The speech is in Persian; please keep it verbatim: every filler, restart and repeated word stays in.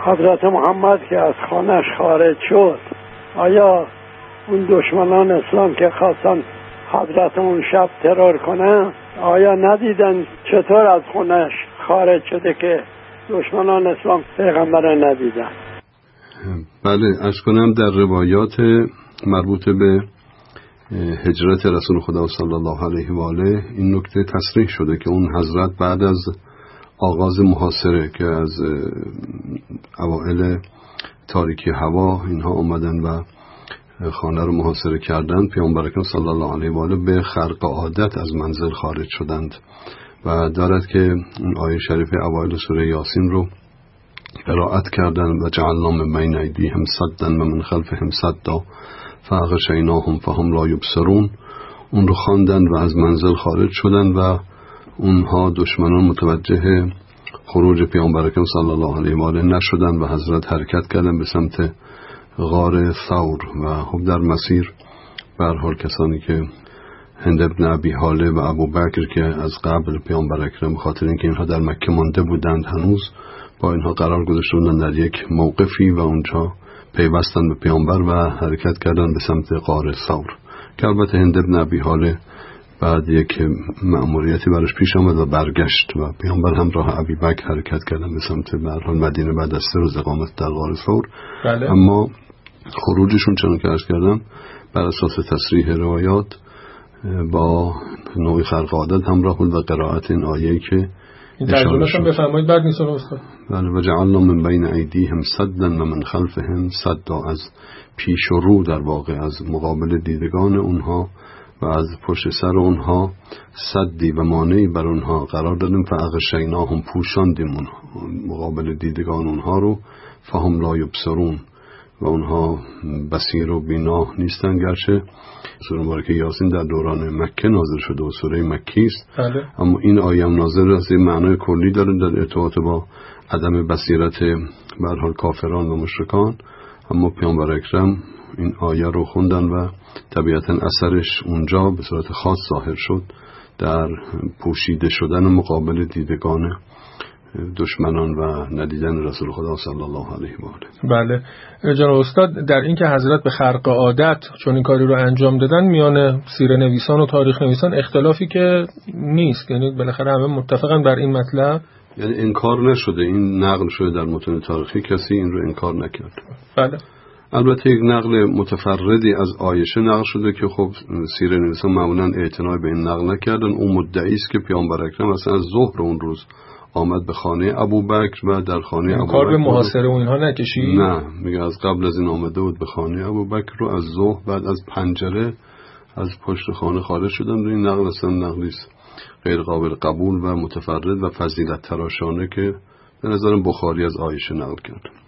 حضرت محمد که از خانهش خارج شد، آیا اون دشمنان اسلام که خواستن حضرت اون شب ترور کنن، آیا ندیدن چطور از خونهش خارج شده که دشمنان اسلام پیغمبر ندیدن؟ بله، عرض کنم در روایات مربوط به هجرت رسول خدا صلی الله علیه و آله این نکته تصریح شده که اون حضرت بعد از آغاز محاصره که از اوائل تاریکی هوا اینها اومدن و خانه رو محاصره کردند، پیامبر اکرم صلی الله علیه و آله به خرق عادت از منزل خارج شدند و دارد که اون آیه شریف اوایل سوره یاسین رو قرائت کردند و جعلنا من بین ایدیهم سدا و من خلفهم سدا فاغشیناهم فهم لا یبصرون. اون رو خواندند و از منزل خارج شدند و اونها دشمنان متوجه خروج پیامبر اکرم صلی الله علیه و آله نشدند و حضرت حرکت کردند به سمت غار ثور و خب در مسیر به هر حال کسانی که هند ابن ابی حاله و ابو بکر که از قبل پیامبر اکرم خاطر اینکه اینها در مکه مانده بودند هنوز با اینها قرار گذاشته بودند در یک موقفی و اونجا پیوستند به پیامبر و حرکت کردند به سمت غار ثور که البته هند ابن ابی حاله بعد یک مأموریتی براش پیش آمد و برگشت و پیامبر همراه ابی بکر حرکت کردند به سمت به هر حال مدینه بعد از سه روز اقامت در غار ثور. بله. اما خروجشون چون که عرض کردم بر اساس تصریح روایات با نوعی خرق عادت همراه بود و قرائت این آیه‌ای که این ترجمه‌اش هم بفرمایید بعد نیست استاد. بله، و جعلنا من بین ایدیهم سدا و من خلفهم سدا، از پیش و رو در واقع از مقابل دیدگان اونها و از پشت سر اونها سدی و مانعی بر اونها قرار دادیم، فاغشیناهم پوشاندیم اونها مقابل دیدگان اونها رو، فهم لا یبصرون و اونها بصیر و بینا نیستن. گرچه سوره مبارکه یاسین در دوران مکه نازل شده و سوره مکی است، بله. اما این آیه هم نازل از این معنای کلی داره در ارتباط با عدم بصیرت به هر حال کافران و مشرکان. اما پیامبر اکرم این آیه رو خوندن و طبیعتا اثرش اونجا به صورت خاص ظاهر شد در پوشیده شدن مقابل دیدگان دشمنان و ندیدن رسول خدا صلی الله علیه و آله. بله جناب استاد، در این که حضرت به خرق عادت چون این کاری رو انجام دادن میان سیره نویسان و تاریخ نویسان اختلافی که نیست، یعنی بالاخره همه متفقن بر این مطلب، یعنی انکار نشده، این نقل شده در متون تاریخی، کسی این رو انکار نکرد. بله. البته یک نقل متفردی از عایشه نقل شده که خب سیره نویسان معمولا اعتنا به این نقل نکردن. اون مدعی است که پیامبر اکرم اصلا از ظهر اون روز آمد به خانه ابوبکر و در خانه ابوبکر کار به محاصره و اینها نکشید. نه، میگه از قبل از این آمده بود به خانه ابوبکر رو از ظهر بعد از پنجره از پشت خانه خارج شدن. این نقل اصلا نقلی است غیر قابل قبول و متفرد و فضیلت تراشانه که به نظرم بخاری از عایشه نقل کرد.